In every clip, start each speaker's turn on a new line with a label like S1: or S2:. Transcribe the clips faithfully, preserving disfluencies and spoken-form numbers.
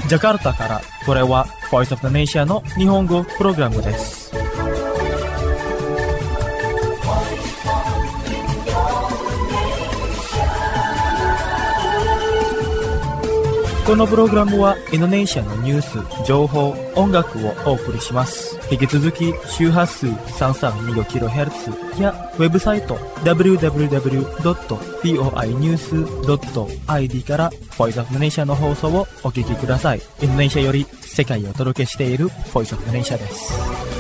S1: ジャカルタから、これは Voice of the Nation の日本語プログラムです。このプログラムはインドネシアのニュース、情報、音楽をお送りします。引き続き周波数 さんさんにごキロヘルツ やウェブサイト ダブリューダブリューダブリュードットボイニュースドットアイディー から Voice of the Nation の放送をお聞きください。インドネシアより世界をお届けしている Voice of the Nation です。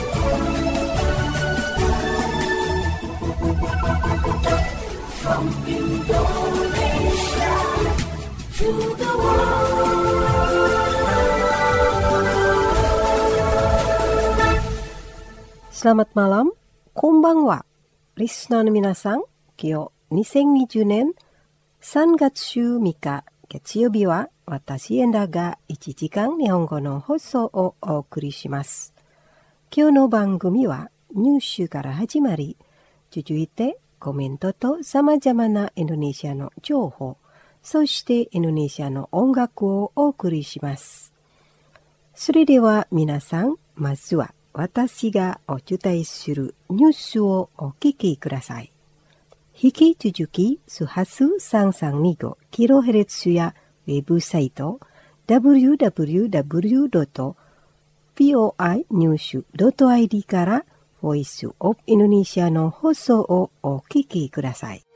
S2: Selamat malam, konbanwa. Listenerの皆さん、今日にせんにじゅうねんさんがつじゅうみっか月曜日は私エンダがいちじかん日本語の放送をお送りします。今日の番組はニュースから始まり、続いてコメントと様々なインドネシアの情報、そしてインドネシアの音楽をお送りします。それでは皆さん、まずは私がお伝えするニュースをお聞きください。引き続き、周波数 さんさんにごキロヘルツ やウェブサイト ダブリューダブリューダブリュードットボイニュースドットアイディー から Voice of Indonesia の放送をお聞きください。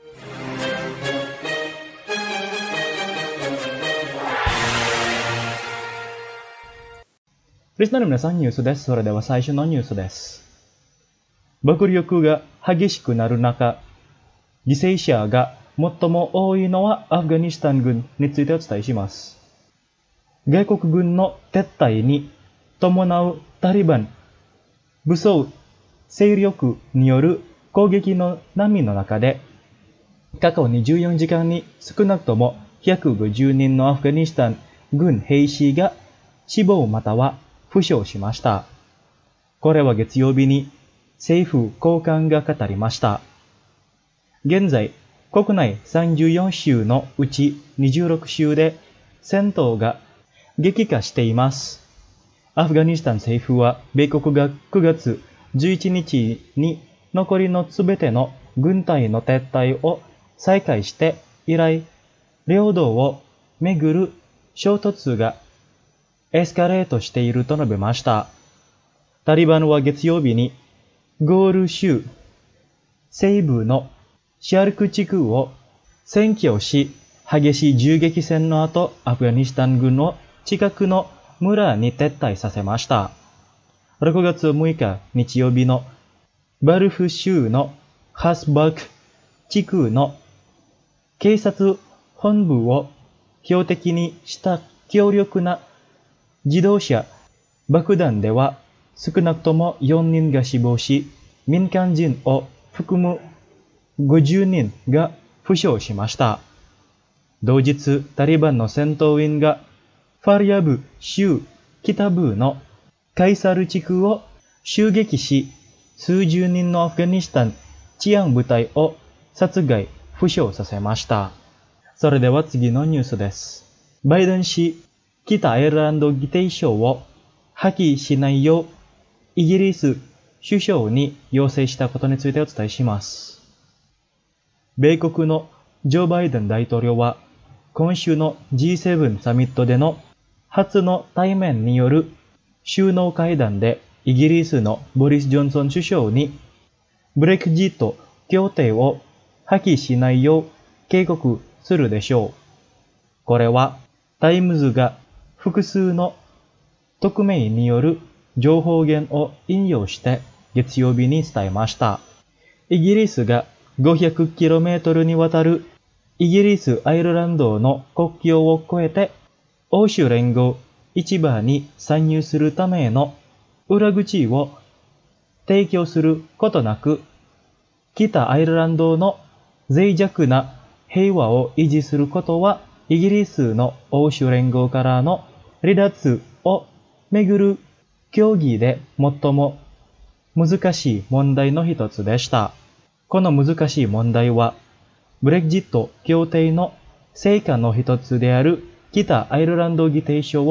S3: リスナーの皆さん、ニュースです。それでは最初のニュースです。爆力が激しくなる中、犠牲者が最も多いのはアフガニスタン軍についてお伝えします。外国軍の撤退に伴うタリバン、武装勢力による攻撃の波の中で、過去にじゅうよじかんに少なくともひゃくごじゅうにんのアフガニスタン軍兵士が死亡または負傷しました。これは月曜日に政府高官が語りました。現在、国内さんじゅうよん州のうちにじゅうろく州で戦闘が激化しています。アフガニスタン政府は米国がくがつじゅういちにちに残りのすべての軍隊の撤退を再開して以来、領土をめぐる衝突がエスカレートしていると述べました。タリバンは月曜日にゴール州西部のシャルク地区を占拠し、激しい銃撃戦の後、アフガニスタン軍の近くの村に撤退させました。ろくがつむいか日曜日のバルフ州のハスバク地区の警察本部を標的にした強力な自動車爆弾では少なくともよにんが死亡し、民間人を含むごじゅうにんが負傷しました。同日、タリバンの戦闘員がファリヤブ州北部のカイサル地区を襲撃し、数十人のアフガニスタン治安部隊を殺害、負傷させました。それでは次のニュースです。バイデン氏、北アイルランド議定書を破棄しないようイギリス首相に要請したことについてお伝えします。米国のジョー・バイデン大統領は今週の ジーセブン サミットでの初の対面による首脳会談でイギリスのボリス・ジョンソン首相にブレクジット協定を破棄しないよう警告するでしょう。これはタイムズが複数の匿名による情報源を引用して月曜日に伝えました。イギリスが ごひゃくキロメートル にわたるイギリス・アイルランドの国境を越えて欧州連合市場に参入するための裏口を提供することなく、北アイルランドの脆弱な平和を維持することはイギリスの欧州連合からの離脱をめぐる協議で最も難しい問題の一つでした。この難しい問題は、ブレグジット協定の成果の一つである北アイルランド議定書を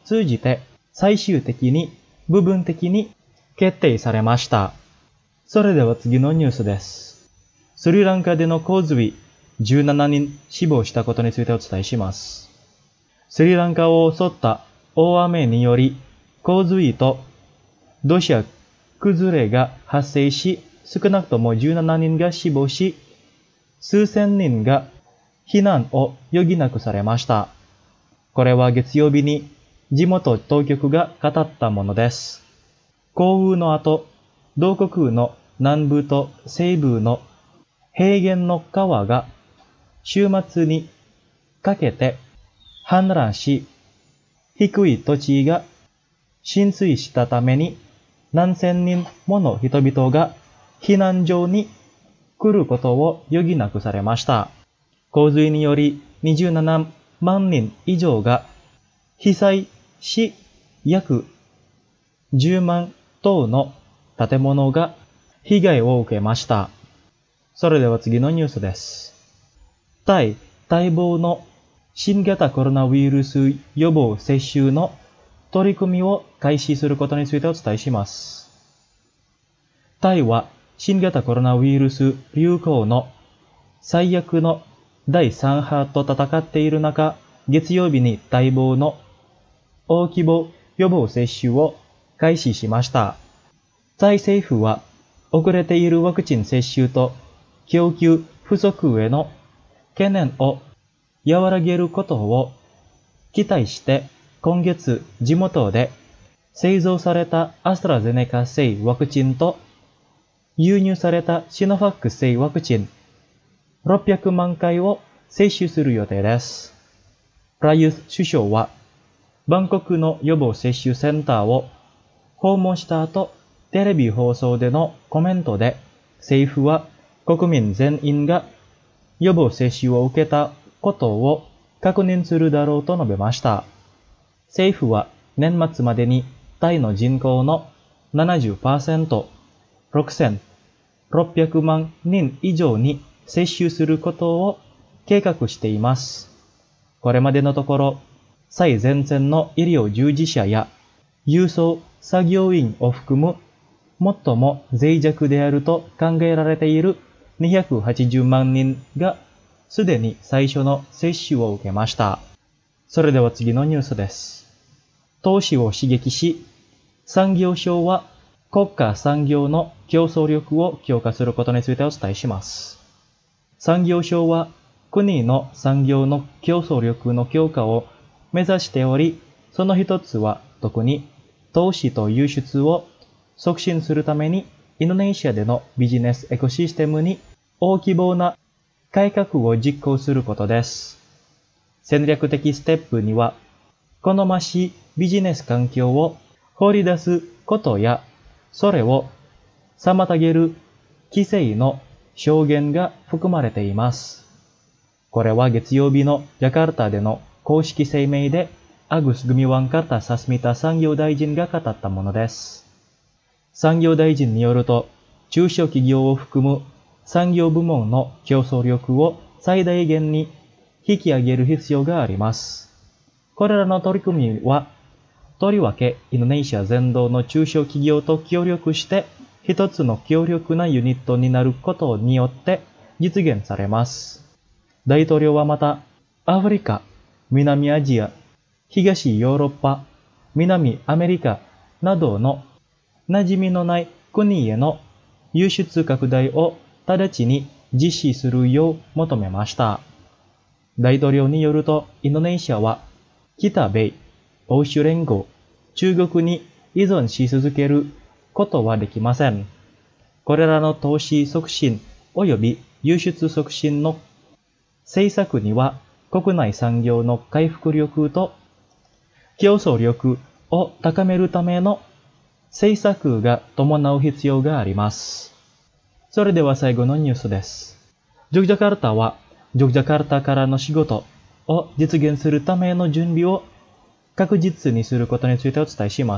S3: 通じて最終的に部分的に決定されました。それでは次のニュースです。スリランカでの洪水、じゅうななにん死亡したことについてお伝えします。スリランカを襲った大雨により洪水と土砂崩れが発生し、少なくともじゅうななにんが死亡し、数千人が避難を余儀なくされました。これは月曜日に地元当局が語ったものです。降雨の後、同国の南部と西部の平原の川が週末にかけて氾濫し、低い土地が浸水したために何千人もの人々が避難所に来ることを余儀なくされました。洪水によりにじゅうななまんにん以上が被災し、約じゅうまん棟の建物が被害を受けました。それでは次のニュースです。タイ待望の新型コロナウイルス予防接種の取り組みを開始することについてお伝えします。タイは新型コロナウイルス流行の最悪のだいさん波と戦っている中、月曜日に待望の大規模予防接種を開始しました。タイ政府は遅れているワクチン接種と供給不足への懸念を和らげることを期待して今月地元で製造されたアストラゼネカ製ワクチンと輸入されたシノファック製ワクチンろっぴゃくまんかいを接種する予定です。プラユス首相はバンコクの予防接種センターを訪問した後、テレビ放送でのコメントで政府は国民全員が予防接種を受けたことを確認するだろうと述べました。政府は年末までにタイの人口の ななじゅっパーセント、ろくせんろっぴゃくまんにん以上に接種することを計画しています。これまでのところ、最前線の医療従事者や郵送作業員を含む最も脆弱であると考えられているにひゃくはちじゅうまんにんがすでに最初の接種を受けました。それでは次のニュースです。投資を刺激し、産業省は国家産業の競争力を強化することについてお伝えします。産業省は国の産業の競争力の強化を目指しており、その一つは特に投資と輸出を促進するためにインドネシアでのビジネスエコシステムに大規模な改革を実行することです。戦略的ステップには、好ましいビジネス環境を放り出すことや、それを妨げる規制の証言が含まれています。これは月曜日のジャカルタでの公式声明でアグス・グミワンカルタ・サスミタ産業大臣が語ったものです。産業大臣によると、中小企業を含む産業部門の競争力を最大限に引き上げる必要があります。これらの取り組みは、とりわけインドネシア全土の中小企業と協力して一つの強力なユニットになることによって実現されます。大統領はまた、アフリカ、南アジア、東ヨーロッパ、南アメリカなどの馴染みのない国への輸出拡大を直ちに実施するよう求めました。大統領によると、インドネシアは北米、欧州連合、中国に依存し続けることはできません。これらの投資促進及び輸出促進の政策には、国内産業の回復力と競争力を高めるための政策が伴う必要があります。それでは最後のニュースです。ジョグジャカルタは、ジョグジャカルタからの仕事を実現するための準備を確実にすることについてお伝えします。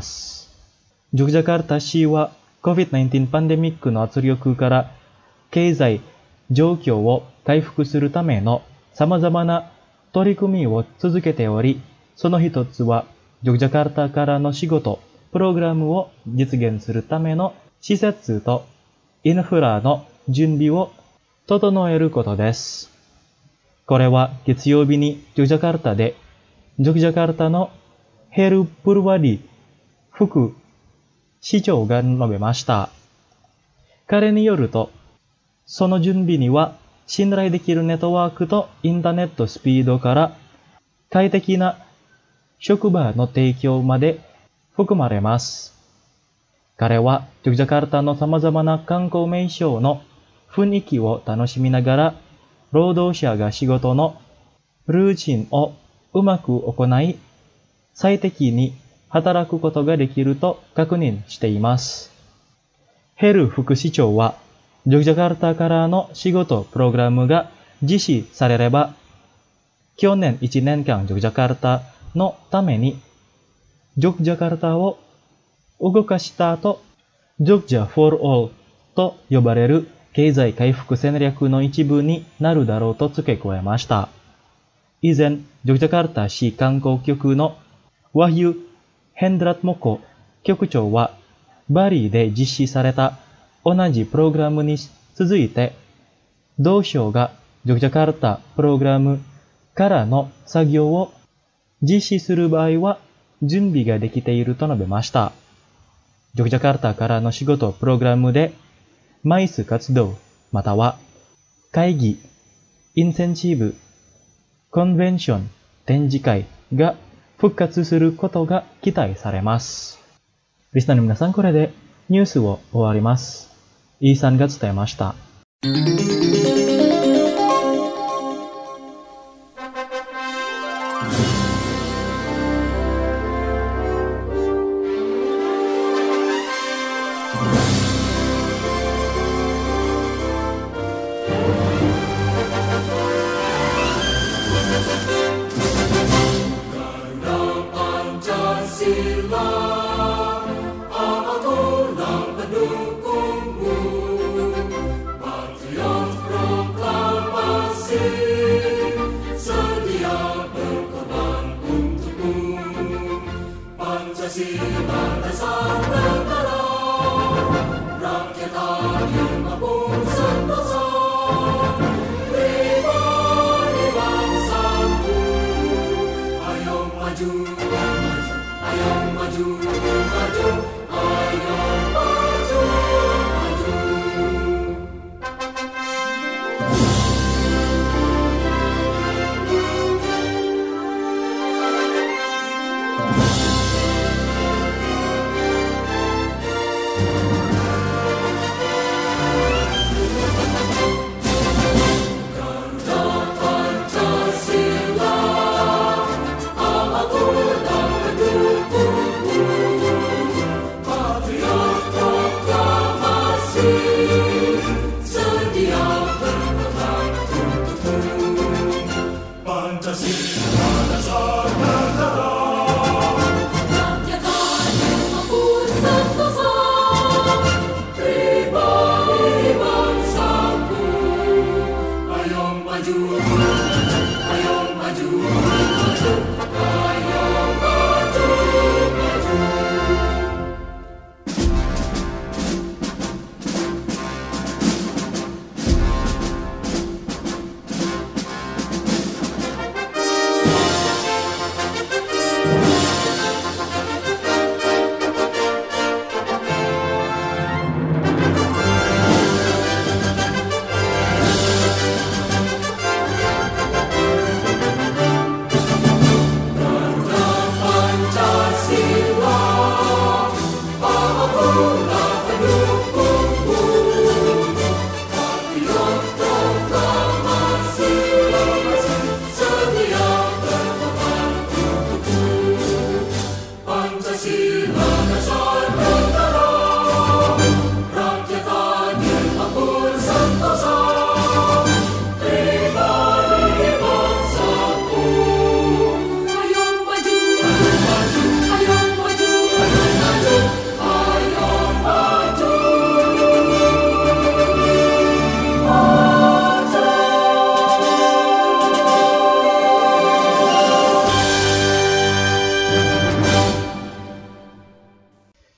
S3: ジョグジャカルタ市は コビッドナインティーン パンデミックの圧力から経済状況を回復するための様々な取り組みを続けており、その一つはジョグジャカルタからの仕事、プログラムを実現するための施設とインフラの準備を整えることです。これは月曜日にジョグジャカルタで、ジョグジャカルタのヘルプルワディ副市長が述べました。彼によると、その準備には信頼できるネットワークとインターネットスピードから快適な職場の提供まで含まれます。彼はジョグジャカルタの様々な観光名所の雰囲気を楽しみながら、労働者が仕事のルーチンをうまく行い、最適に働くことができると確認しています。ヘル副市長は、ジョグジャカルタからの仕事プログラムが実施されれば、去年いちねんかんジョグジャカルタのために、ジョグジャカルタを動かした後、ジョグジャ for all と呼ばれる経済回復戦略の一部になるだろうと付け加えました。以前、ジョグジャカルタ市観光局のワヒュ・ヘンドラトモコ局長は、バリで実施された同じプログラムに続いて、同省がジョグジャカルタプログラムからの作業を実施する場合は準備ができていると述べました。ジョグジャカルタからの仕事プログラムで、マイス活動、または会議、インセンチブ、コンベンション、展示会が復活することが期待されます。リスナーの皆さん、これでニュースを終わります。イーさんが伝えました。
S4: Maju, maju, ayo maju.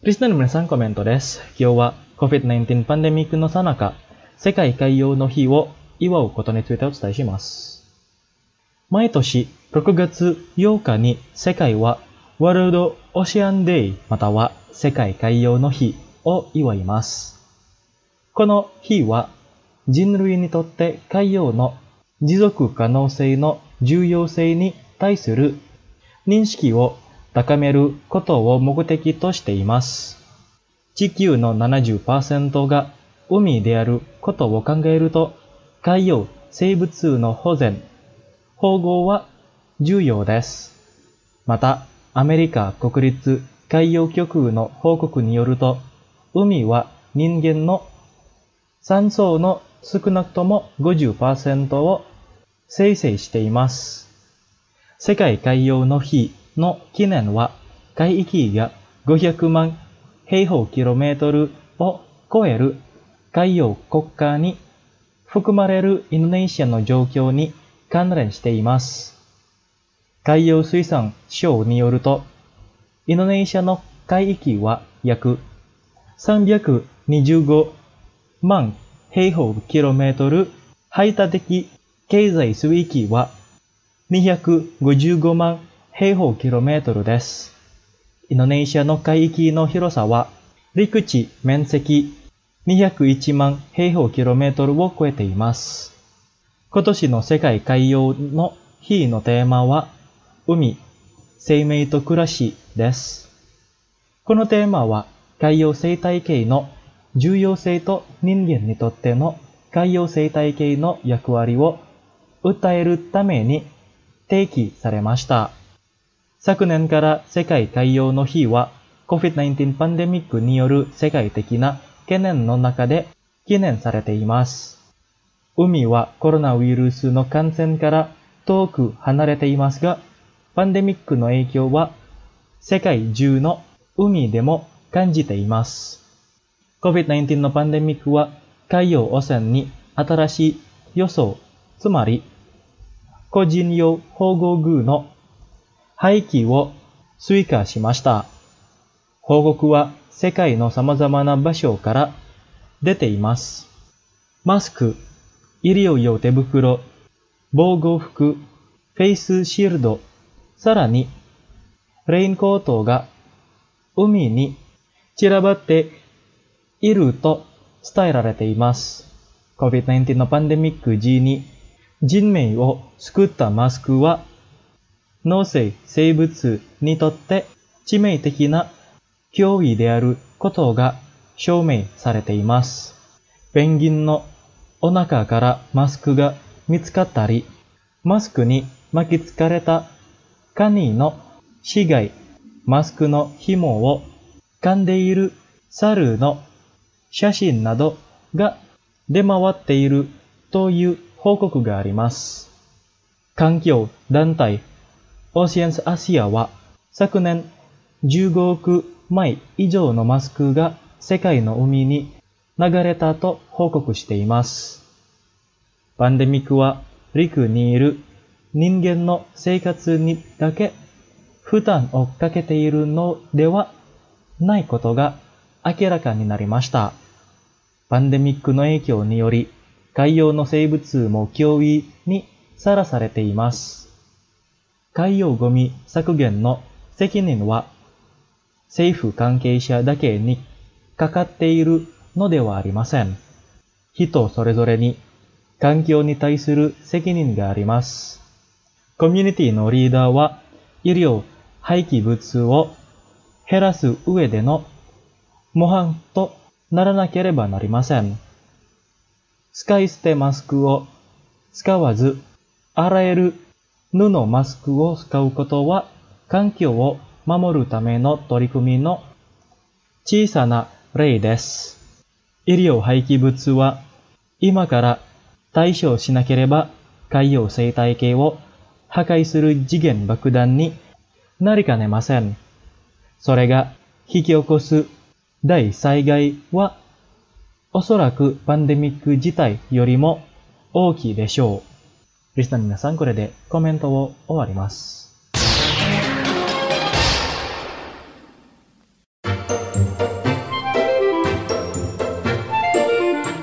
S3: リスナーの皆さんコメントです。今日は コビッドナインティーン パンデミックの最中、世界海洋の日を祝うことについてお伝えします。毎年ろくがつようかに世界はワールドオシアンデイまたは世界海洋の日を祝います。この日は人類にとって海洋の持続可能性の重要性に対する認識を高めることを目的としています。地球の ななじゅっパーセント が海であることを考えると、海洋生物の保全、保護は重要です。また、アメリカ国立海洋局の報告によると、海は人間の酸素の少なくとも ごじゅっパーセント を生成しています。世界海洋の日の記念は、海域がごひゃくまん平方キロメートルを超える海洋国家に含まれるインドネシアの状況に関連しています。海洋水産省によると、インドネシアの海域は約さんびゃくにじゅうごまん平方キロメートル、排他的経済水域はにひゃくごじゅうごまん平方キロメートルです。インドネシアの海域の広さは陸地面積にひゃくいちまん平方キロメートルを超えています。今年の世界海洋の日のテーマは海、生命と暮らしです。このテーマは海洋生態系の重要性と人間にとっての海洋生態系の役割を訴えるために提起されました。昨年から世界海洋の日は コビッドナインティーン パンデミックによる世界的な懸念の中で記念されています。海はコロナウイルスの感染から遠く離れていますが、パンデミックの影響は世界中の海でも感じています。コビッドナインティーン のパンデミックは海洋汚染に新しい予想、つまり個人用保護具の廃棄を追加しました。報告は世界の様々な場所から出ています。マスク、医療用手袋、防護服、フェイスシールド、さらにレインコートが海に散らばっていると伝えられています。コビッドナインティーン のパンデミック時に人命を救ったマスクは脳生生物にとって致命的な脅威であることが証明されています。ペンギンのお腹からマスクが見つかったり、マスクに巻きつかれたカニの死骸、マスクの紐を噛んでいる猿の写真などが出回っているという報告があります。環境団体オシアンスアシアは昨年じゅうごおくまい以上のマスクが世界の海に流れたと報告しています。パンデミックは陸にいる人間の生活にだけ負担をかけているのではないことが明らかになりました。パンデミックの影響により海洋の生物も脅威にさらされています。海洋ゴミ削減の責任は政府関係者だけにかかっているのではありません。人それぞれに環境に対する責任があります。コミュニティのリーダーは医療廃棄物を減らす上での模範とならなければなりません。使い捨てマスクを使わず、洗える布マスクを使うことは環境を守るための取り組みの小さな例です。医療廃棄物は今から対処しなければ海洋生態系を破壊する次元爆弾になりかねません。それが引き起こす大災害はおそらくパンデミック自体よりも大きいでしょう。リスナーの皆さん、これでコメントを終わります。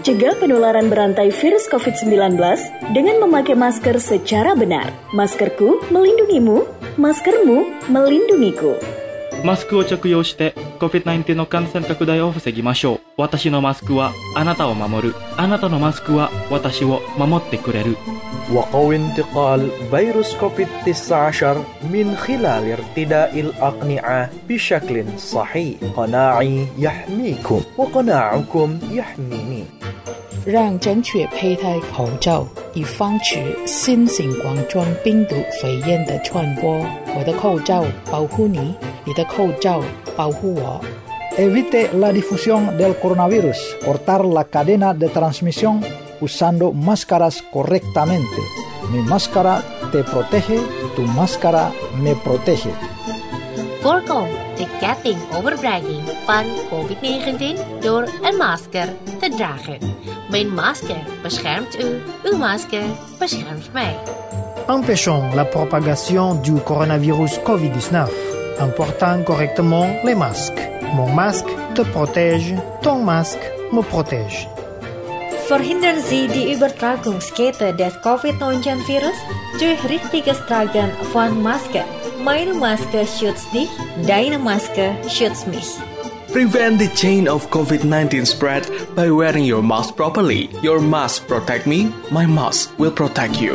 S4: Cegah penularan berantai virus covid sembilan belas dengan memakai masker secara benar. Maskerku melindungimu, maskermu melindungiku.
S1: マスクを着用して コビッドナインティーン の感染拡大を防ぎましょう。私のマスクはあなたを守る。あなたのマスクは私を守ってくれる。
S5: وقوي انتقال فيروس كوفيد تسعة عشر من خلال ارتداء الأقنعة بشكل صحيح. قناعي يحميكم وقناعكم يحميني.
S6: 让正确佩戴口罩，以防止新型冠状病毒肺炎的传播。我的口罩保护你，你的口罩保护我。
S7: Evite la difusión del coronavirus. Cortar la cadena de transmisión usando máscaras correctamente. Mi máscara te protege, tu máscara me protege.
S8: Voorkom de ketting overbrenging van covid negentien door een masker te dragen. Mijn masker beschermt u, uw masker beschermt mij.
S9: Empêchons la propagation du coronavirus covid dix-neuf en portant correctement les masques. Mon masque te protège, ton masque me protège.
S10: Verhindern Sie die Übertragungskette des covid neunzehn Virus durch richtiges Tragen von Maske. Meine Maske schützt dich, deine Maske schützt mich.
S11: Prevent the chain of covid nineteen spread by wearing your mask properly. Your mask protect me, my mask will protect you.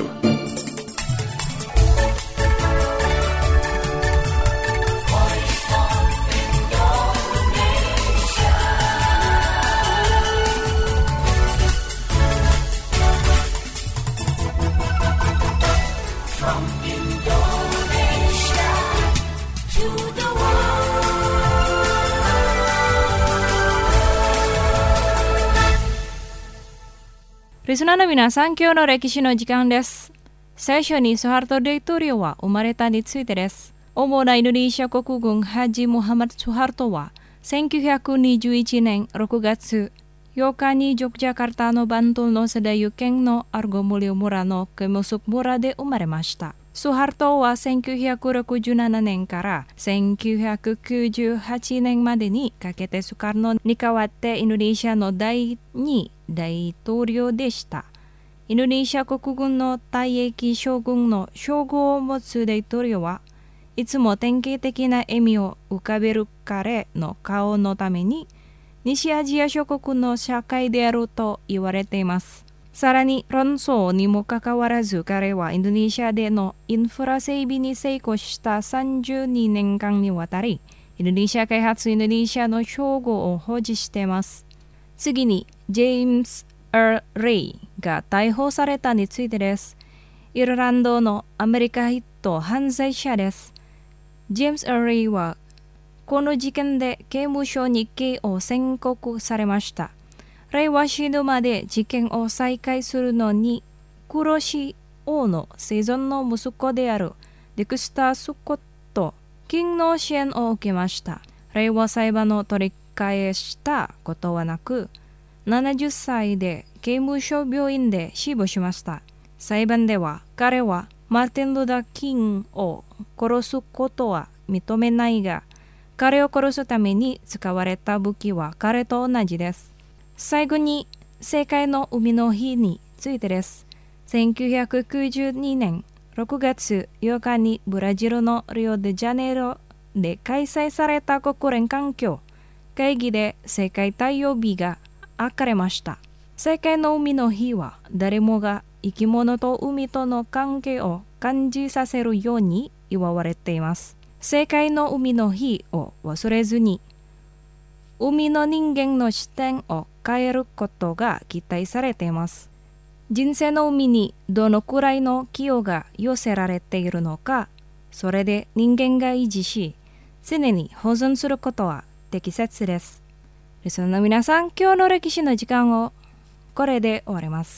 S12: リスナーの皆さん、今日の歴史の時間です。最初にスハルト大統領は生まれたについてです。主なインドネシア国軍ハジ・ムハマド・スハルトはせんきゅうひゃくにじゅういちねんろくがつようかにジョグジャカルタのバントルのセダユ県のアルゴムリオ村のケムスク村で生まれました。スハルトはせんきゅうひゃくろくじゅうななねんからせんきゅうひゃくきゅうじゅうはちねんまでにかけてスカルノに代わってインドネシアの第二大統領でした。インドネシア国軍の退役将軍の称号を持つ大統領はいつも典型的な笑みを浮かべる彼の顔のために西アジア諸国の社会であると言われています。さらに論争にもかかわらず彼はインドネシアでのインフラ整備に成功したさんじゅうにねんかんにわたりインドネシア開発インドネシアの称号を保持しています。次にジェームス・エル・レイが逮捕されたについてです。イルランドのアメリカ人犯罪者です。ジェームス・エル・レイはこの事件で刑務所に刑を宣告されました。レイは死ぬまで事件を再開するのにクロシ王の生存の息子であるデクスター・スコット金の支援を受けました。レイは裁判を取り返したことはなくななじゅっさいで刑務所病院で死亡しました。裁判では彼はマーティン・ルダー・キングを殺すことは認めないが彼を殺すために使われた武器は彼と同じです。最後に世界の海の日についてです。せんきゅうひゃくきゅうじゅうにねんろくがつようかにブラジルのリオデジャネイロで開催された国連環境会議で世界太陽日が明かれました。世界の海の日は誰もが生き物と海との関係を感じさせるように祝われています。世界の海の日を忘れずに海の人間の視点を変えることが期待されています。人生の海にどのくらいの寄与が寄せられているのか、それで人間が維持し、常に保存することは適切です。リスナーの皆さん、今日の歴史の時間をこれで終わります。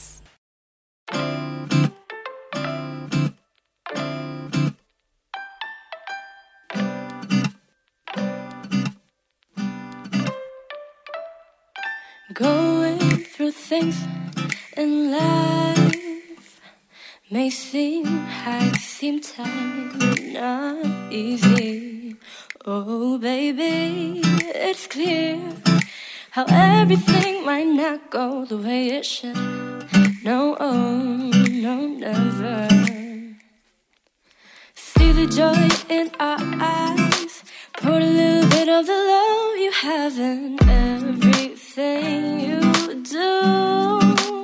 S13: Going through things in life may seem hard, seem time not easy. Oh baby, it's clear how everything might not go the way it should. No, oh, no, never. See the joy in our eyes, pour a little bit of the love you have in everything you do.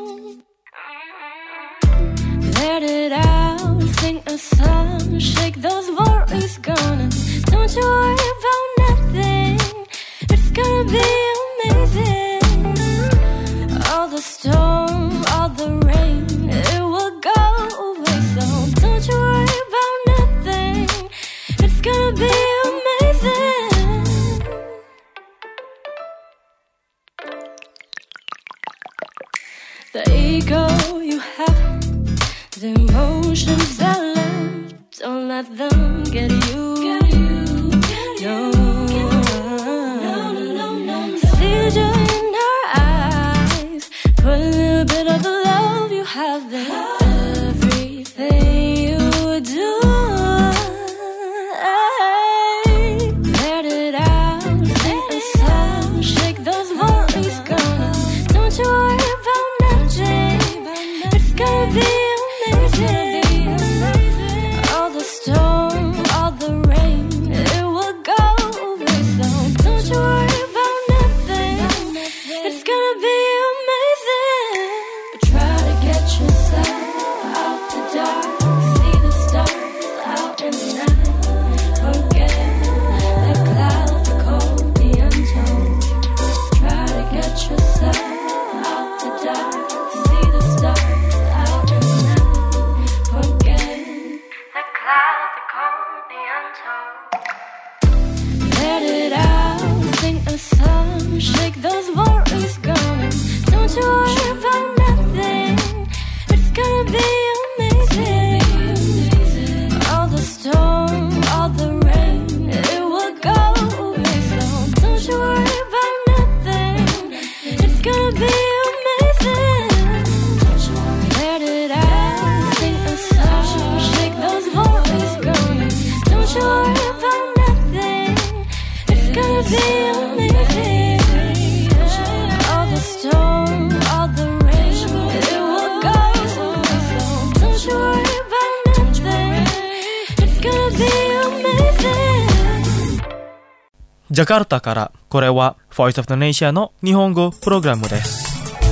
S13: Let it out, sing a song, shake those worries gone. Don't you worry about nothing, it's gonna be amazing. All the storm, all the rain, it will go away. So don't you worry about nothing, it's gonna be amazing. The ego you have, the emotions that left, don't let them get you. Get you, get you. No, no, no, no, no. See joy in her eyes, put a little bit of the love you have in everything you do. Hey, let it out, sing a song, shake those worries gone. Don't you worry about nothing, it's gonna be amazing. All the storm, all the rain, it will go away. So don't you worry about nothing, it's gonna be amazing. But try to get yourself out the dark, see the stars out in the night. Forget the cloud, the cold, the untold. Try to get yourself out the dark, see the stars out in the night. Forget the cloud, the cold, the untold. Let it out, sing a song, shake those worries gone. Don't you worry about nothing, it's gonna be amazing. All the storm, all the rain, it will go away. So don't you worry about nothing, it's gonna be amazing. Let it out, sing a song, shake those worries gone. Don't you worry about nothing, it's gonna be amazing. All the storm, all the rain, it will go away. So don't you worry about nothing, it's gonna be amazing.
S1: ジャカルタからこれは Voice of the Nation の日本語プログラムです。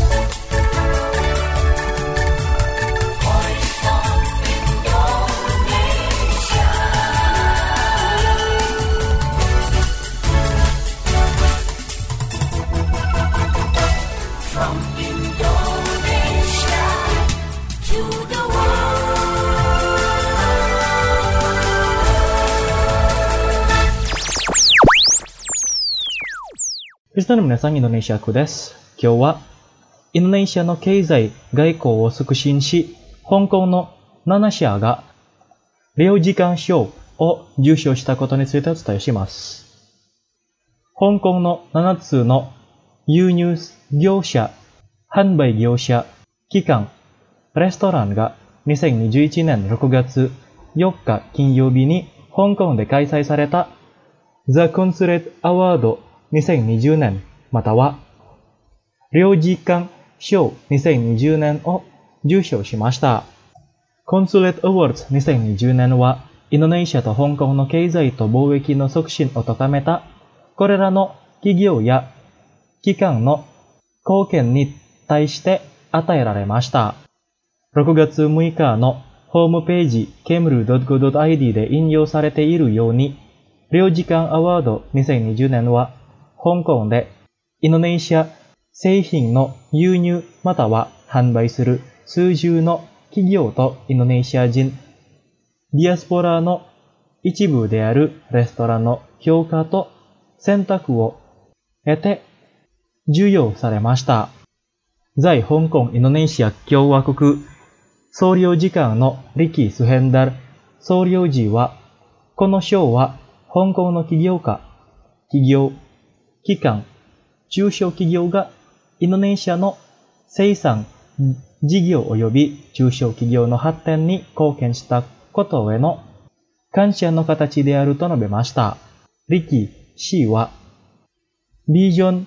S3: リスナーの皆さん、インドネシア区です。今日は、インドネシアの経済、外交を促進し、香港のなな社が、領事館賞を受賞したことについてお伝えします。香港のななつの輸入業者、販売業者、機関、レストランがにせんにじゅういちねんろくがつよっか金曜日に香港で開催された The Consulate Awardにせんにじゅうねんまたは領事館賞にせんにじゅうねんを受賞しました。Consulate Awardsにせんにじゅうねんはインドネシアと香港の経済と貿易の促進を高めたこれらの企業や機関の貢献に対して与えられました。ろくがつむいかのホームページ ケムルドットゴードットアイディー で引用されているように、領事館アワードにせんにじゅうねんは香港でインドネシア製品の輸入または販売する数十の企業とインドネシア人ディアスポラの一部であるレストランの評価と選択を得て授与されました。在香港インドネシア共和国総領事館のリキ・スヘンダル総領事は、この賞は香港の起業家、企業、機関、中小企業がインドネシアの生産、事業及び中小企業の発展に貢献したことへの感謝の形であると述べました。リキ氏は、ビジョン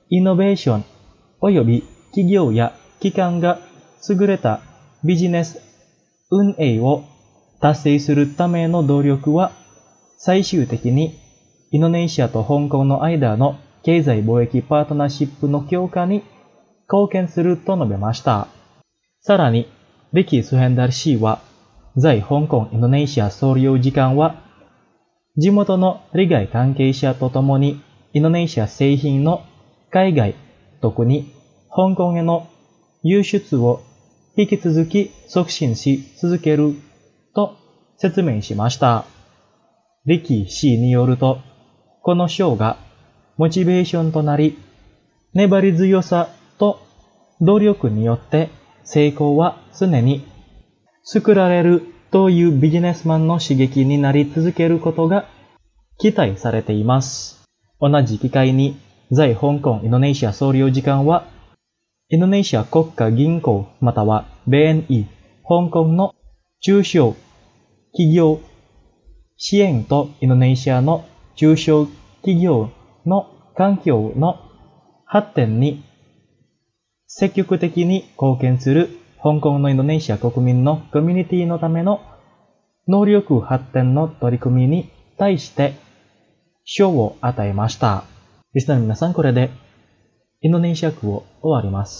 S3: イノベーションおよび企業や機関が優れたビジネス運営を達成するための努力は最終的にインドネシアと香港の間の経済貿易パートナーシップの強化に貢献すると述べました。さらに、リキ・スヘンダル氏は、在香港インドネシア総領事館は、地元の利害関係者とともにインドネシア製品の海外、特に香港への輸出を引き続き促進し続けると説明しました。リキ氏によると、この賞がモチベーションとなり、粘り強さと努力によって成功は常に作られるというビジネスマンの刺激になり続けることが期待されています。同じ機会に在香港インドネシア総領事館は、インドネシア国家銀行または ビーエヌイー 香港の中小企業支援とインドネシアの中小企業の環境の発展に積極的に貢献する香港のインドネシア国民のコミュニティのための能力発展の取り組みに対して賞を与えました。リスナーの皆さん、これでインドネシア語を終わります。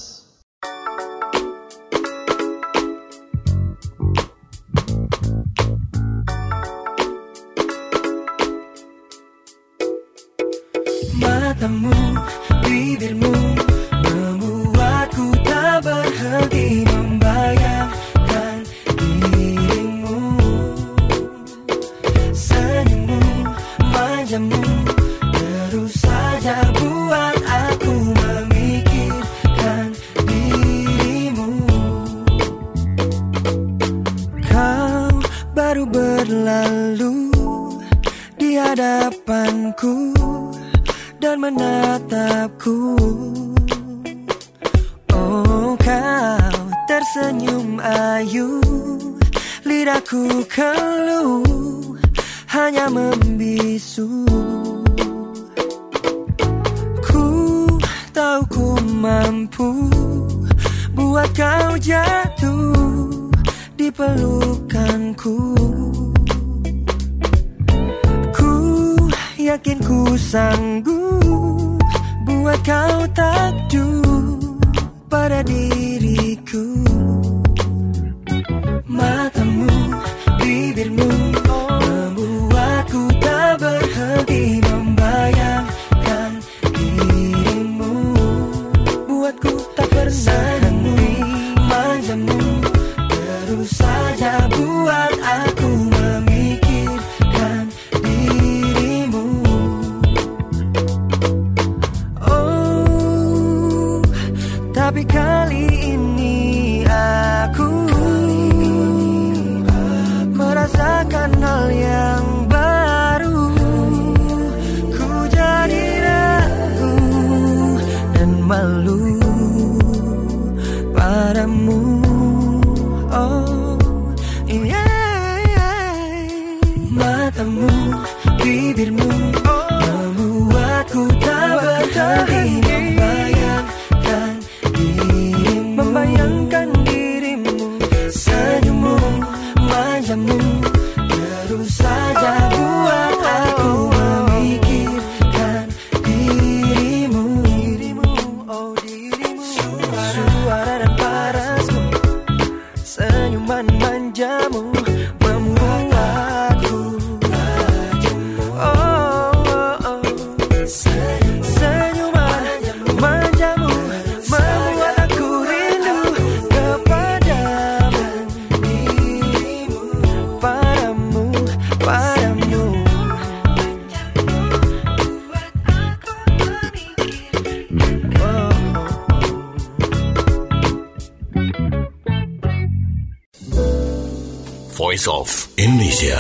S13: Matamu, bibirmu membuatku tak berhenti membayangkan dirimu. Senyummu, manjamu terus saja buat aku memikirkan dirimu. Kau baru berlalu di hadapanku dan menatapku. Oh, kau tersenyum ayu, lidahku keluh hanya membisu. Ku tahu ku mampu buat kau jatuh di pelukanku. Yakin ku sanggup buat kau takjub pada diriku. Matamu, bibirmu membuatku tak berhenti membayangkan dirimu. Buatku tak pernah manjamu terus saja buat aku memikirkan dirimu. Tapi kali ini aku merasakan hal yang baru. Ku jadi ragu dan malu padamu. Oh, yeah. Matamu, bibirmu membuatku tak berhenti membayangkan membayangkan dirimu. Senyummu, manjamu terus saja buat aku memikirkan dirimu. Oh, dirimu. Suara dan parasmu, senyuman manjamu membuatku rajamu. Oh, oh, oh. Senyuman manjamu membuat aku rindu kepadamu, padamu, padamu. Oh.
S14: Voice of Indonesia.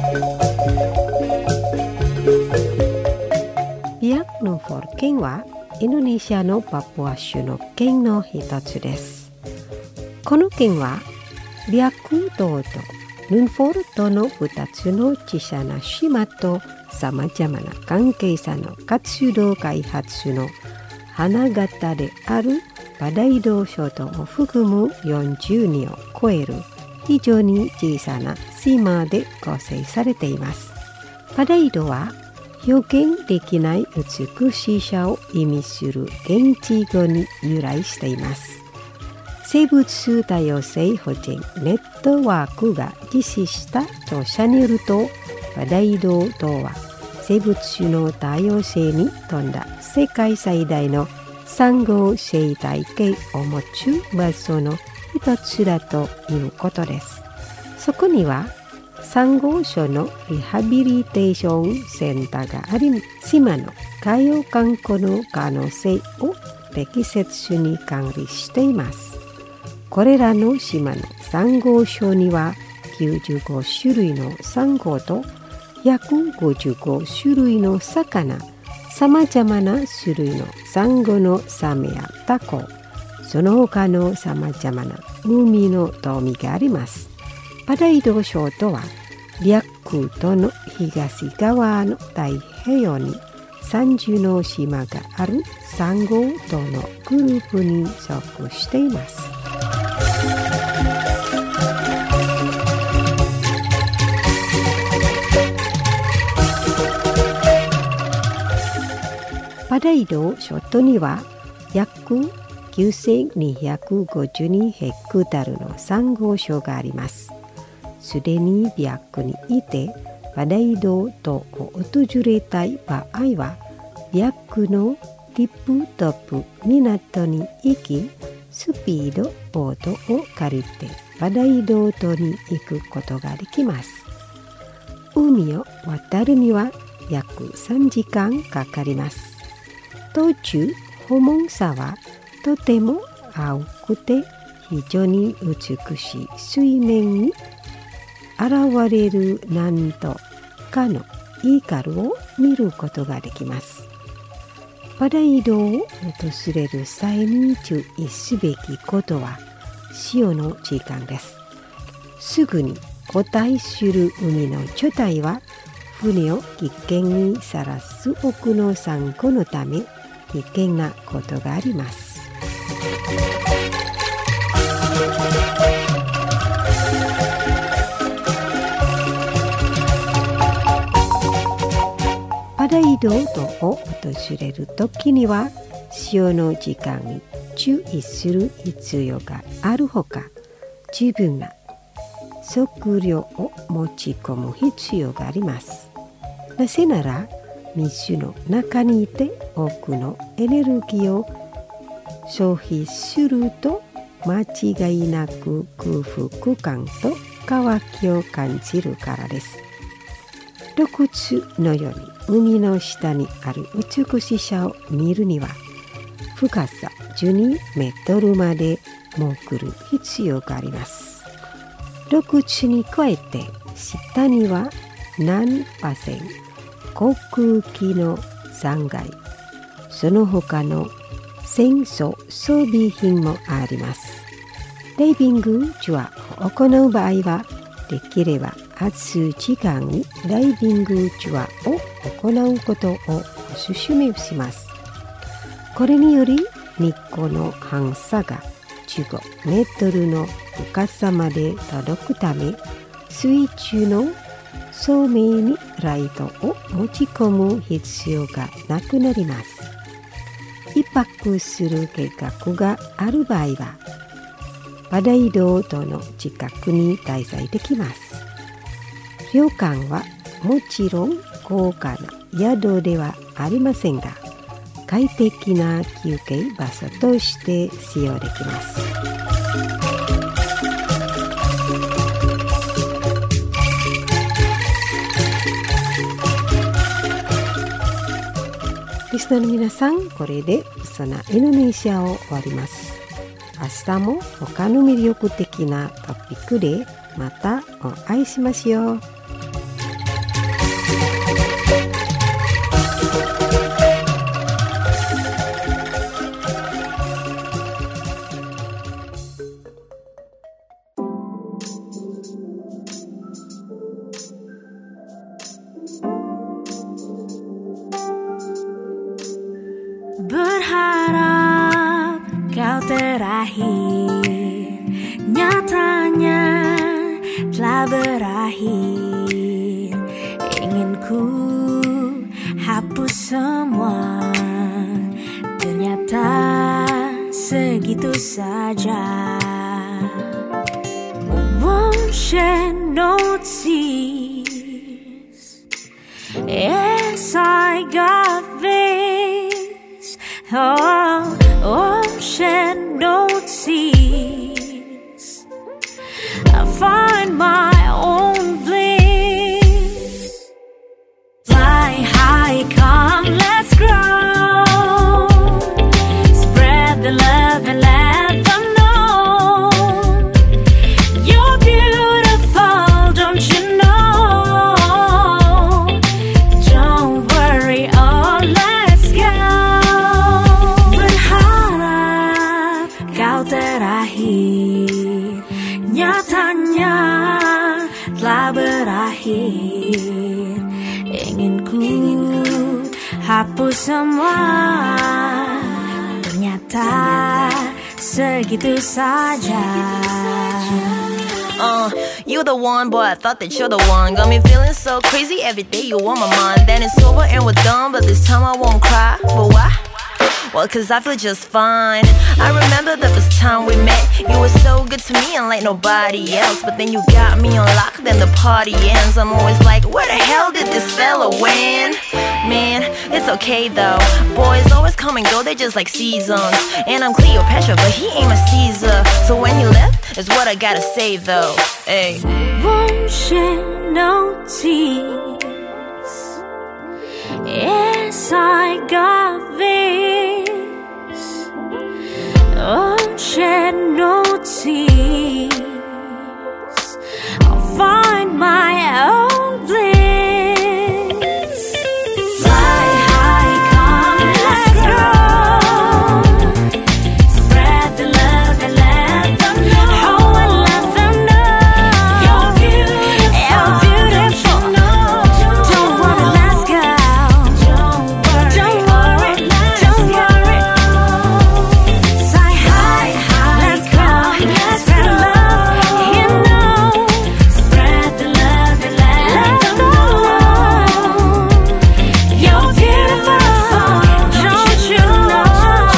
S2: Biak nu for kengwa インドネシアのパプア州の県の一つです。この県はビャク島とヌンフォルトのふたつの小さな島とさまざまな関係者の活動開発の花形であるパダイド諸島を含むよんじゅうにを超える非常に小さな島で構成されています。パダイドは表現できない美しさを意味する現地語に由来しています。生物多様性保全ネットワークが実施した調査によると、パダイド島は生物種の多様性に富んだ世界最大のサンゴ生態系を持つ場所の一つだということです。そこにはサンゴ礁のリハビリテーションセンターがあり、島の海洋観光の可能性を適切に管理しています。これらの島のサンゴ礁にはきゅうじゅうご種類のサンゴと約ごじゅうご種類の魚、さまざまな種類のサンゴのサメやタコ、その他のさまざまな海の島民があります。パダイド諸島はビャク島の東側の太平洋にさんじゅうの島があるサンゴ島のグループに属しています。パダイド諸島には約きゅうせんにひゃくごじゅうにヘクタールのサンゴ礁があります。すでにビャクにいてパダイド島を訪れたい場合は、ビャクのティップトップ港に行き、スピードボートを借りてパダイド島に行くことができます。海を渡るには約さんじかんかかります。途中、訪問者はとても青くて非常に美しい水面に現れるなんとかのイーカルを見ることができます。パダイドを訪れる際に注意すべきことは潮の時間です。すぐに後退する海の状態は船を危険にさらす多くのサンゴのため危険なことがあります。パダイド島を訪れるときには潮の時間に注意する必要があるほか、十分な食料を持ち込む必要があります。なぜなら水の中にいて多くのエネルギーを消費すると間違いなく空腹感と渇きを感じるからです。洞窟のように海の下にある美しさを見るには深さじゅうにメートルまで潜る必要があります。洞窟に加えて下には何パーセント航空機の残骸、その他の戦争装備品もあります。ダイビングツアーを行う場合はできれば暑い時間にダイビングツアーを行うことをお勧めします。これにより日光の反射がじゅうごメートルの深さまで届くため、水中の照明にライトを持ち込む必要がなくなります。一泊する計画がある場合はパダイド島の近くに滞在できます。旅館はもちろん高価な宿ではありませんが、快適な休憩場所として使用できます。リスナーの皆さん、これでそのインドネシアを終わります。明日も他の魅力的なトピックでまたお会いしましょう。
S13: telah berakhir. Ingin ku hapus semua, ternyata segitu saja. Won't shed no tears. Yes, I got this. Oh, won't shed no tears. I find my own bliss. Fly high, come, let's grow. Spread the love and let them know you're beautiful, don't you know? Don't worry, oh, let's go. Berharap kau terakhir, nyatanya telah berakhir. Ingin ku hapus semua, ternyata segitu saja.
S15: Uh, you the one, boy, I thought that you're the one. Got me feeling so crazy every day, you on my mind. Then it's over and we're done, but this time I won't cry. But why? Well, cause I feel just fine. I remember the first time we met. You were so good to me and like nobody else. But then you got me on lock, then the party ends. I'm always like, where the hell did this fella win? Man, it's okay though. Boys always come and go, they're just like seasons. And I'm Cleopatra, but he ain't my Caesar. So when he left, is what I gotta say though. Hey.
S13: Won't shed no tears. Yes, I got this. Won't shed no tears. I'll find my own bliss. Fly high, come, let's go. Spread the love and let them know. Oh, and let them know you're beautiful. You're beautiful. Don't worry, let's go. Don't worry, don't worry, don't worry. Fly high, let's go. Spread love, you know. Spread the love and let them know you're beautiful. Don't you know?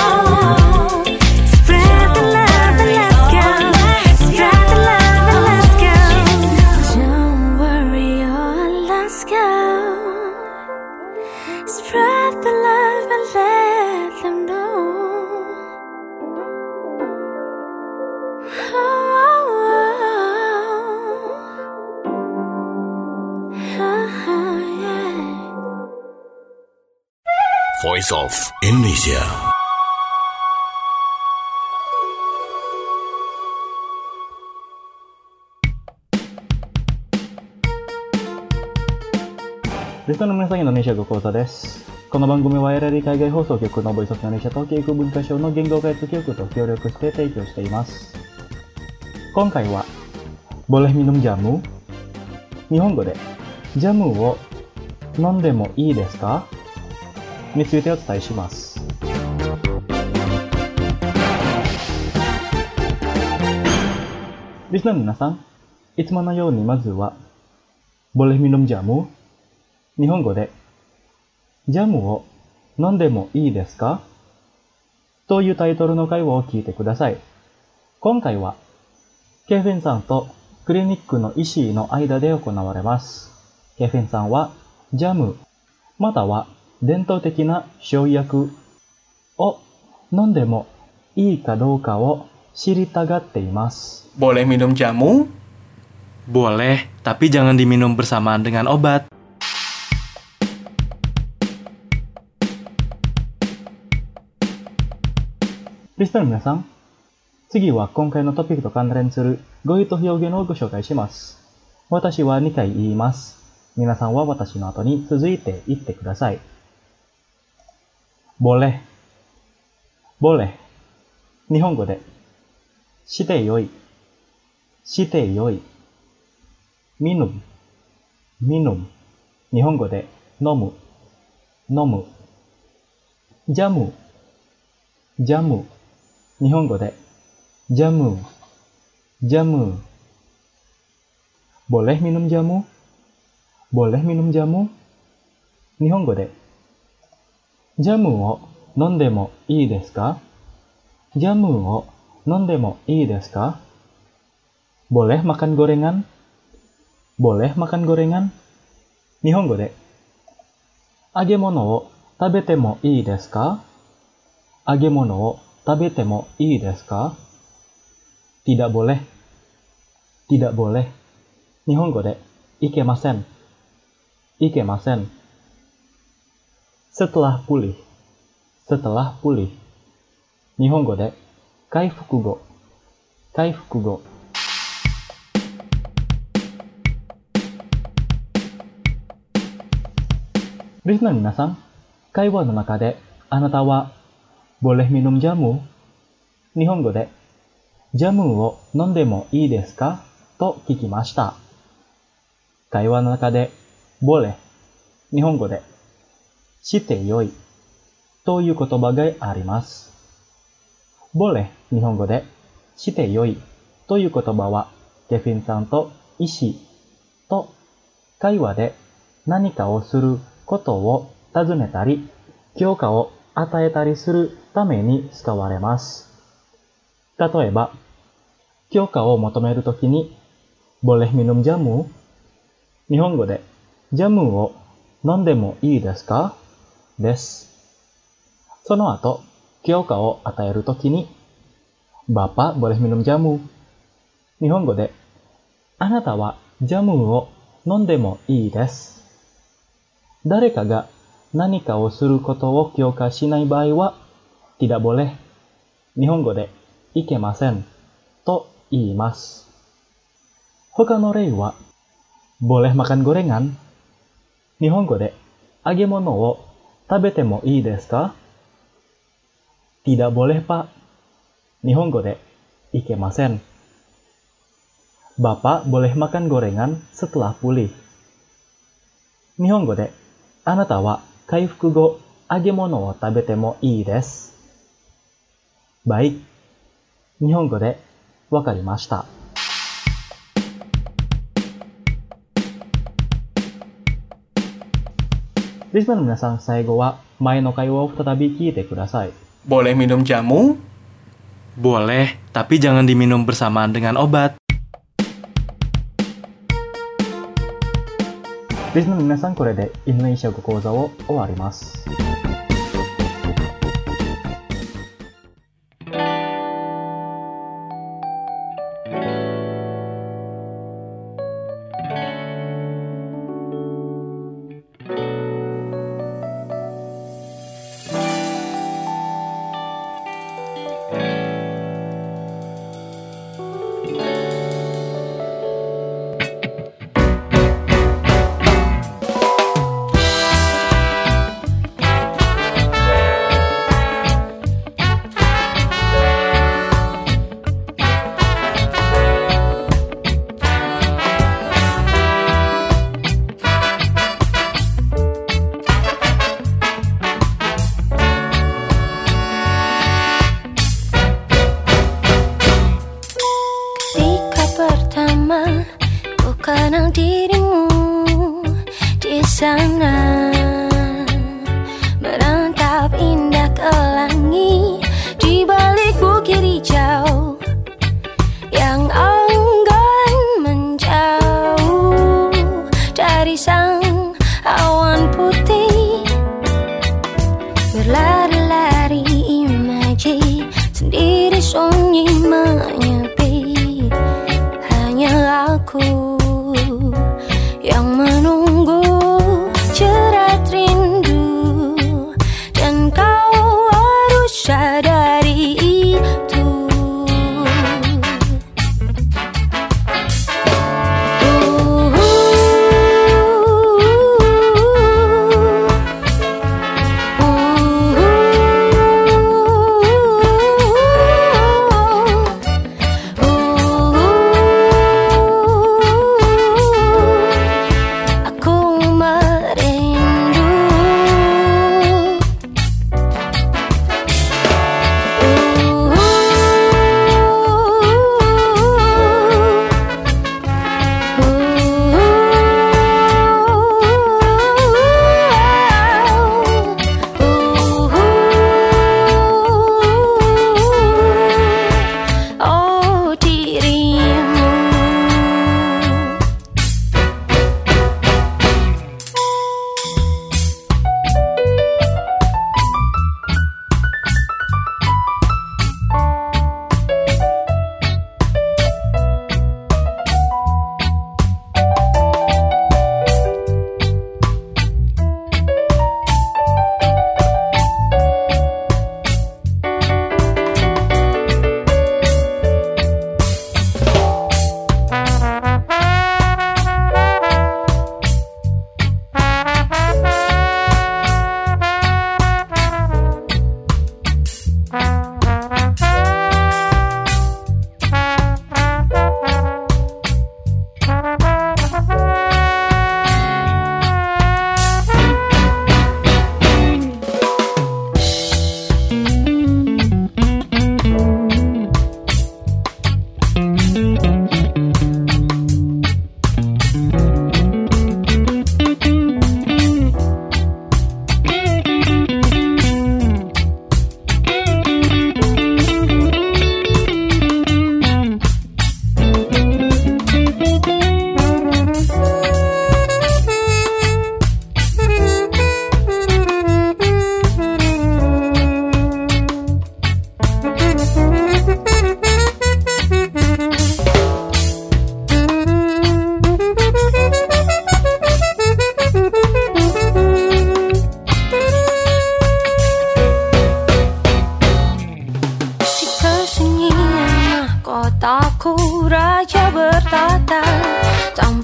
S13: Spread the love and let's go. Spread the love and let's go. Don't worry, oh, let's go. Spread the love and let them know. Oh, oh, oh, yeah.
S14: Voice of Indonesia.
S3: Listener minasan Indonesiaご講座です。この番組は エルエル 海外放送局のボイスオブインドネシアと教育文化省の言語開発局と協力して提供しています。今回は、boleh minum jamu? 日本語で、ジャムを飲んでもいいですかについてお伝えします。リスナーの皆さん、いつものようにまずは、boleh minum jamu? 日本語で、ジャムを飲んでもいいですかというタイトルの会話を聞いてください。今回は、ケフェンさんとクリニックの医師の間で行われます。ケフェンさんは、ジャム、または伝統的な生薬を飲んでもいいかどうかを知りたがっています。
S11: Boleh minum jamu?
S16: Boleh, tapi jangan diminum bersamaan dengan obat.
S3: Listener の皆さん、次は今回のトピックと関連する語彙と表現をご紹介します。私はにかい言います。皆さんは私の後に続いて言ってください。boleh boleh 日本語でしてよいしてよい minum minum 日本語で飲む飲む jamu jamu 日本語でジャムジャム Boleh minum jamu? Boleh minum jamu? Nihongo de. Jamu o nonde mo ii desu ka? Jamu o nonde mo ii desu ka? Boleh makan gorengan? Boleh makan gorengan? Nihongo de. Agemono o tabete mo ii desu ka? Agemono o tabete mo ii desu ka? Tidak boleh. Tidak boleh. Nihongo de ikemasen. Ikemasen. Setelah pulih. Setelah pulih. Nihongo de kaifukugo. Kaifukugo. Listener minasan, kaiwa no naka de anata wa boleh minum jamu? Nihongo de jamu o nonde mo ii desu ka? To kikimashita. Kaiwa no naka de boleh, Nihongo de shite yoi toいう言葉があります。boleh 日本語でしてよいという言葉はケフィンさんと意思と会話で何かをすることを尋ねたり許可を与えたりするために使われます。例えば、許可を求めるときにboleh minum jamu? 日本語でジャムを飲んでもいいですかです。その後、許可を与えるときに、Bapak boleh minum jamu. 日本語で、あなたはジャムを飲んでもいいです。誰かが何かをすることを許可しない場合は、tidak boleh. 日本語で、いけませんと言います。他の例は、boleh makan gorengan? 日本語で、揚げ物を食べてもいいですか Tidak boleh, Pak. 日本語で、いけません。Bapak boleh makan gorengan setelah pulih. 日本語で、あなたは回復後、揚げ物を食べてもいいです。Baik. 日本語で、わかりました。リスナーの皆さん、最後は前の会話を再び聞いてください。
S11: Boleh minum jamu?
S16: Boleh, tapi jangan diminum bersamaan dengan obat.
S3: リスナーの皆さん、これでインドネシア語講座を終わります。
S13: Kenal dirimu di sana, merantau indah ke langit di balik bukit hijau yang enggan menjauh dari sang awan putih. Berlari-lari imaji sendiri sunyi menyepi, hanya aku yang menunggu jerat rindu, dan kau harus sadari itu. Uh, uh, uh, uh,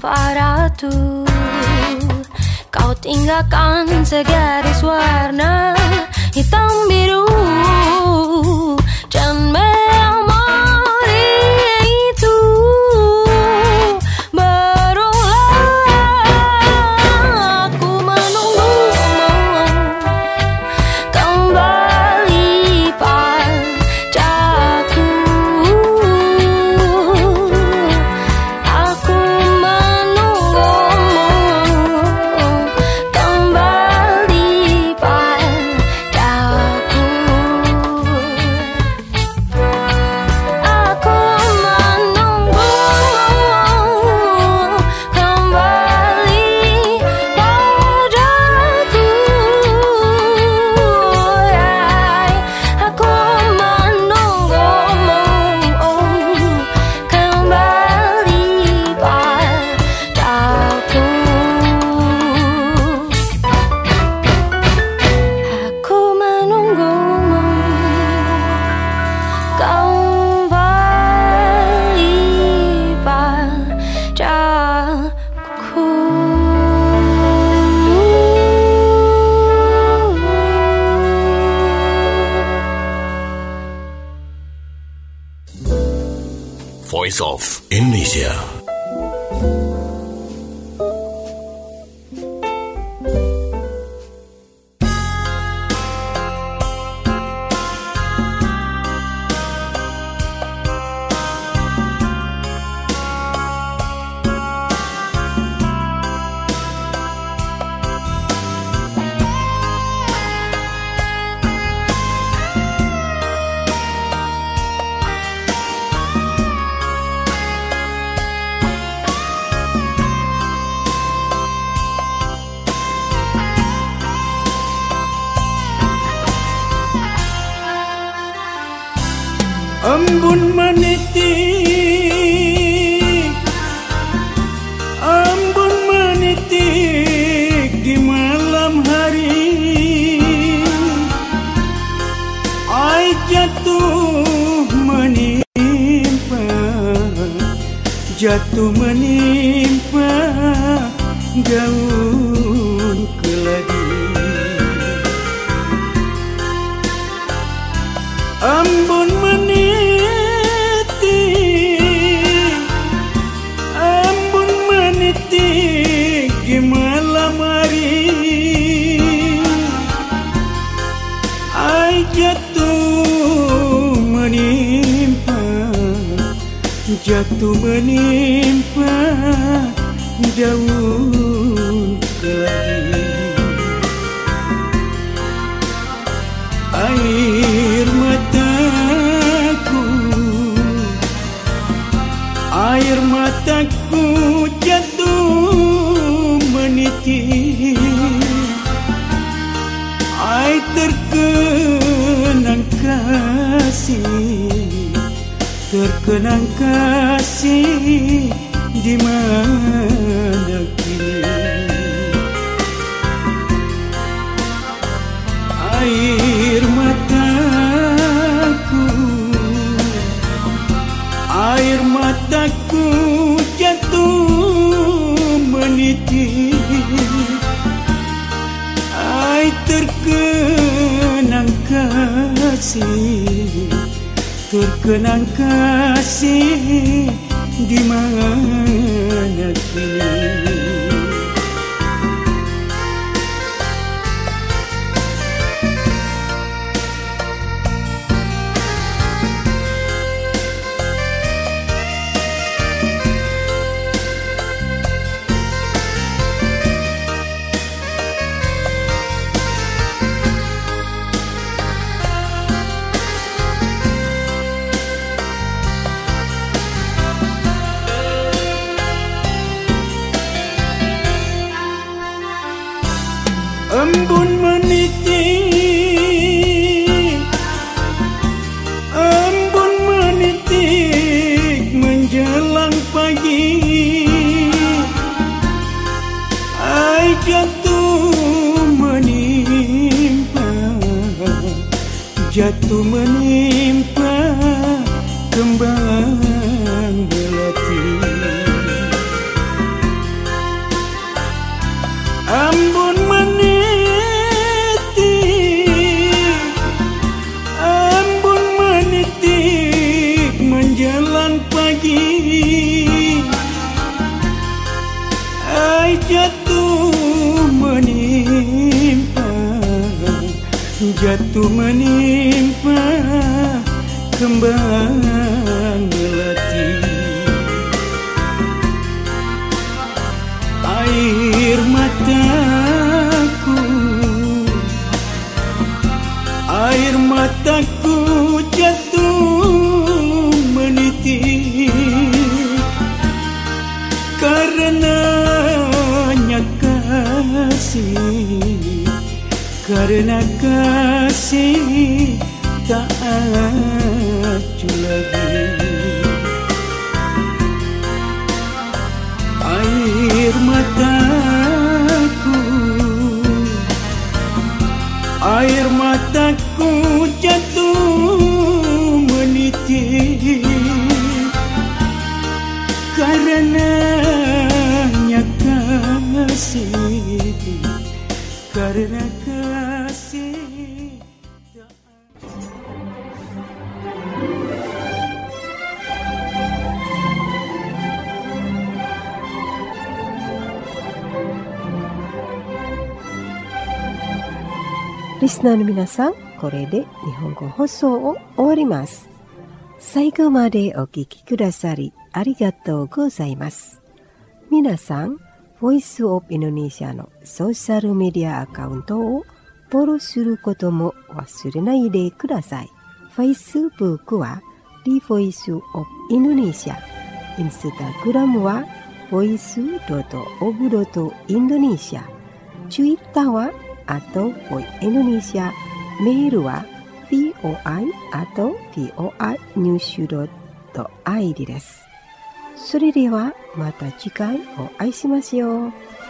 S13: Faratu, kau tinggalkan segaris warna hitam biru dan memori itu berulang. Aku menunggumu kembali padaku. Aku menunggumu kembali padaku. Aku menunggumu kembali padaku. Aku menunggumu kembali padaku. Aku menunggumu kembali padaku.
S14: Voice of Indonesia.
S17: Embun menitik, embun menitik di malam hari. Ai jatuh menimpa, jatuh menimpa daun keladi. Embun menitik, embun menitik di malam hari. Ai jatuh menimpa, jatuh menimpa daun keladi. Air mataku, air mataku jatuh menitik. Ai terkenang kasih, terkenang kasih di mana kini. Air mataku, air mataku jatuh menitik. Ai terkenang kasih, terkenang kasih di mana kini. Embun menitik, embun menitik menjelang pagi. Ai jatuh menimpa, jatuh menimpa kembang belati. jatuh menimpa, jatuh menimpa kembang melati. Air mataku, air mataku jatuh menitik, karenanya kasih, karena kasih tak acuh lagi. Air mataku, air mataku jatuh menitik, karenanya kasih, karena kasih.
S2: Listenerの皆さん、これで日本語放送を終わります。最後までお聞きくださりありがとうございます。皆さん、ボイスオブインドネシアのソーシャルメディアアカウントをフォローすることも忘れないでください。Facebook は The Voice of Indonesia、Instagram は ボイスドットオブドットインドネシア、Twitter はatau Voice Indonesia、メールは ブイオアイ atau ブイオアイ ニュース ドットアイディー です。それではまた次回お会いしましょう。